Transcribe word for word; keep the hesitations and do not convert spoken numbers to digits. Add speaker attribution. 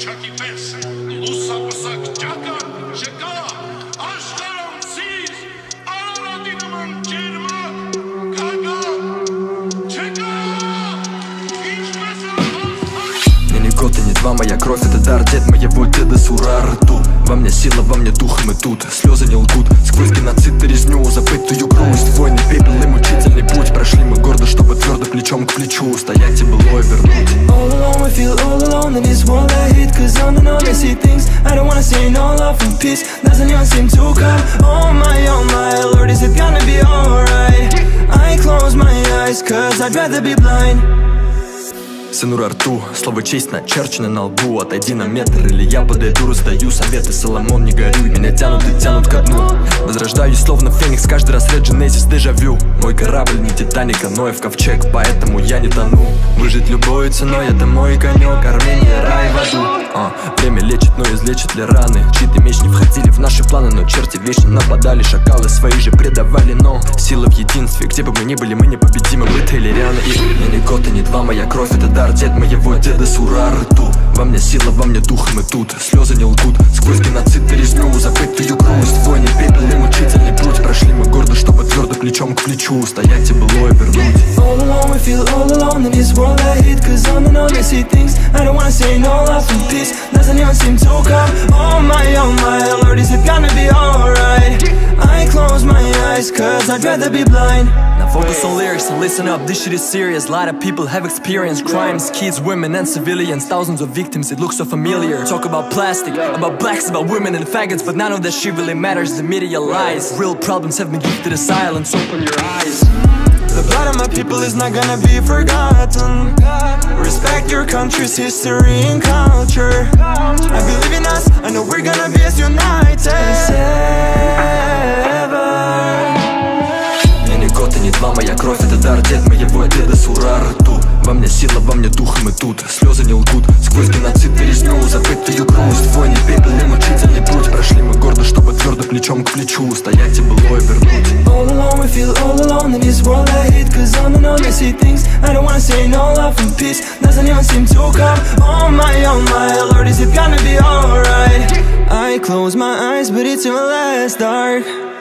Speaker 1: Չակի պես, լուսապսակ ճակա, շկա, աշխարանցից, արարատի նման ջերմակ, կագա, չկա, ինչպես է
Speaker 2: Мне не год и не два, моя кровь это дар, дед моего деда с ура рту. Во мне сила, во мне дух, мы тут, слезы не лгут. Сквозь геноцид и резню, забытую грусть. Войны, пепел и мучительный путь. Прошли мы гордо, чтобы твердо плечом к плечу стоять и былое вернуть.
Speaker 3: All alone, we feel all alone in this world I hate. Cause on and on I see things I don't wanna say no love and peace. Doesn't even seem to come. Oh my, oh my Lord, is it gonna be alright? I close my eyes cause I'd rather be blind.
Speaker 2: Сын ура рту, слово честь начерчено на лбу. Отойди на метр, или я подойду, раздаю советы. Соломон, не горюй, меня тянут и тянут ко дну. Возрождаюсь словно феникс, каждый раз Red Genesis дежавю. Мой корабль не Титаника, но и в ковчег, поэтому я не тону. Выжить любой ценой, это мой конек. Армения, рай в аду. а, Время лечит, но излечит ли раны? Щит и меч не входили в наши планы, но черти вечно нападали. Шакалы свои же предавали, но сила в единстве. Где бы мы ни были, мы непобедимы, мы тейлерианы. И мне не год и не два, моя кровь это дар, дед моего деда с ура рту. Во мне сила, во мне дух, мы тут, слезы не лгут. Сквозь геноцид и резню, забытую грусть. Войны, пепел и мучительный путь. Прошли мы гордо, чтобы твердо плечом к плечу стоять и былое вернуть.
Speaker 3: All alone, we feel all alone in this world I hate. Cause on and on I see things I don't wanna say no love and peace. Doesn't even seem to come. Oh my, oh my Lord, is it gonna be alright? I close my eyes cause I'd rather be blind.
Speaker 2: Now focus on lyrics and listen up, this shit is serious. A lot of people have experienced crimes, kids, women and civilians. Thousands of victims, it looks so familiar. Talk about plastic, about blacks, about women and faggots, but none of that shit really matters, the media lies. Real problems have been gifted as silence, open your eyes.
Speaker 3: The blood of my people is not gonna be forgotten. Respect your country's history and culture. I believe in us, I know we're gonna be as united as ever.
Speaker 2: Мне не год и не два, моя кровь это дар, дед моего деда с ура рту. Во мне сила, во мне дух, мы тут, слезы не лгут. Сквозь геноцид и резню, забытую грусть. Войны, пепел и мучительный путь. Прошли мы гордо, чтобы твердо плечом к плечу стоять и былое вернуть.
Speaker 3: All alone, we feel all alone in this world I hate. Cause on and on I see things I don't wanna say no love and peace. Doesn't even seem to come. Oh my, oh my Lord, is it gonna be alright? I close my eyes but it's your last dark.